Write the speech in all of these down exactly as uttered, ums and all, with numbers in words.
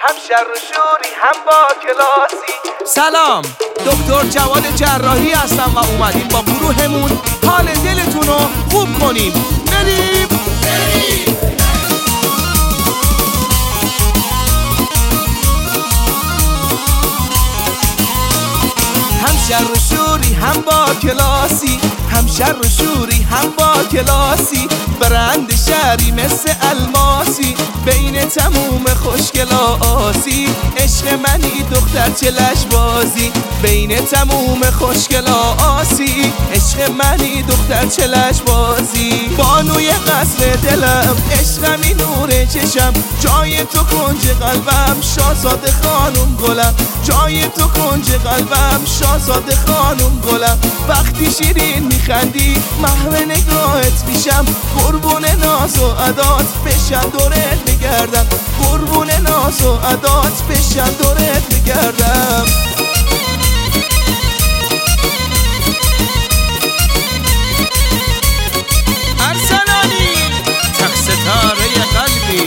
هم شر و شوری هم با کلاسی. سلام، دکتر جواد جراحی هستم و اومدیم با گروهمون حال دلتون رو خوب کنیم. بریم بریم. هم شر و شوری هم با کلاسی، هم شر و شوری هم با کلاسی، برند شهری مثل الماسی، بین تموم خوشگلا آسی، عشق منی دختر چلش بازی، بین تموم خوشگلا آسی، عشق منی دختر چلش بازی، بانوی قصر دلم، عشقمی نور چشم، جای تو کنج قلبم، شاهزاده خانم گلم، جای تو کنج قلبم، شاهزاده خانم گلم، وقتی شیرین میخندی محو نگاهت میشم، قربون ناز و عدات بشم دورت میگردم، قربون ناز و عدات بشم دورت میگردم. ارسلانی تک ستاره قلبی.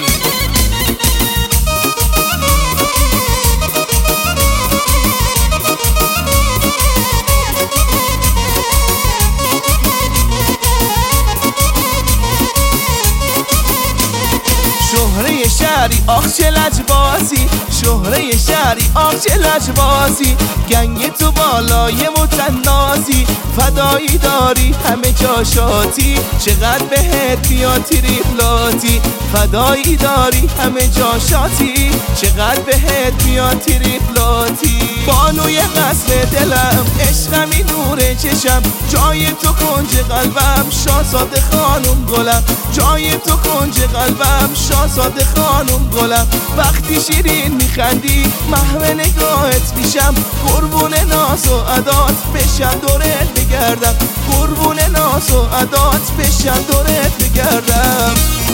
شهره شهری آخ چه لجبازی، شهره شهری آخ چه لجبازی، گنگ تو بالای متنازی، فدایی داری همه جا شاتی، چقدر بهت بیاد تریپلاتی، فدایی داری همه جا شاتی، چقدر بهت بیاد تریپلاتی، بانوی قصر دلم، عشقمی نور چشم، جای تو کنج قلبم، شاهزاده خانم گلم، جای تو کنج قلبم، شاهزاده خانم گلم، وقتی شیرین میخندی محو نگاهت میشم، قربون ناز و عدات بشم دورت بگردم، قربون ناز و عدات بشم دورت بگردم.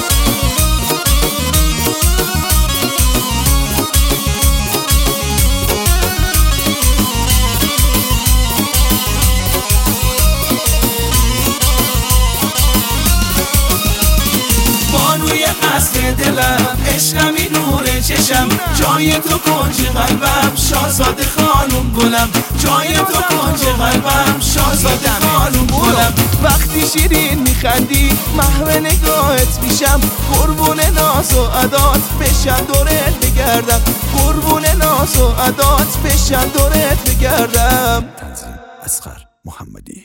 بانوی قصر دلم، عشقمی نور چشم، جای تو کنج قلبم، شاهزاده خانم گلم، جای تو کنج قلبم، شاهزاده خانم گلم، وقتی شیرین میخندی محو نگاهت میشم، قربون ناز و عدات بشم دورت بگردم، قربون ناز و عدات بشم دورت بگردم. تنظیم اصغر محمدی.